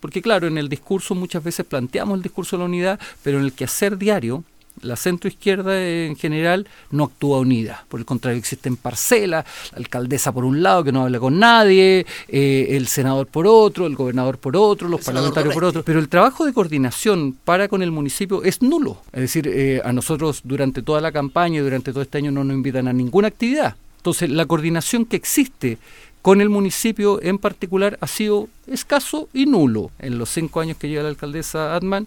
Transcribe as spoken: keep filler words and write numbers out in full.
porque claro, en el discurso muchas veces planteamos el discurso de la unidad, pero en el quehacer diario, la centroizquierda en general no actúa unida. Por el contrario, existen parcelas, la alcaldesa por un lado que no habla con nadie, eh, el senador por otro, el gobernador por otro, los parlamentarios por otro. Pero el trabajo de coordinación para con el municipio es nulo. Es decir, eh, a nosotros durante toda la campaña y durante todo este año no nos invitan a ninguna actividad. Entonces, la coordinación que existe con el municipio en particular ha sido escaso y nulo. En los cinco años que lleva la alcaldesa Adman,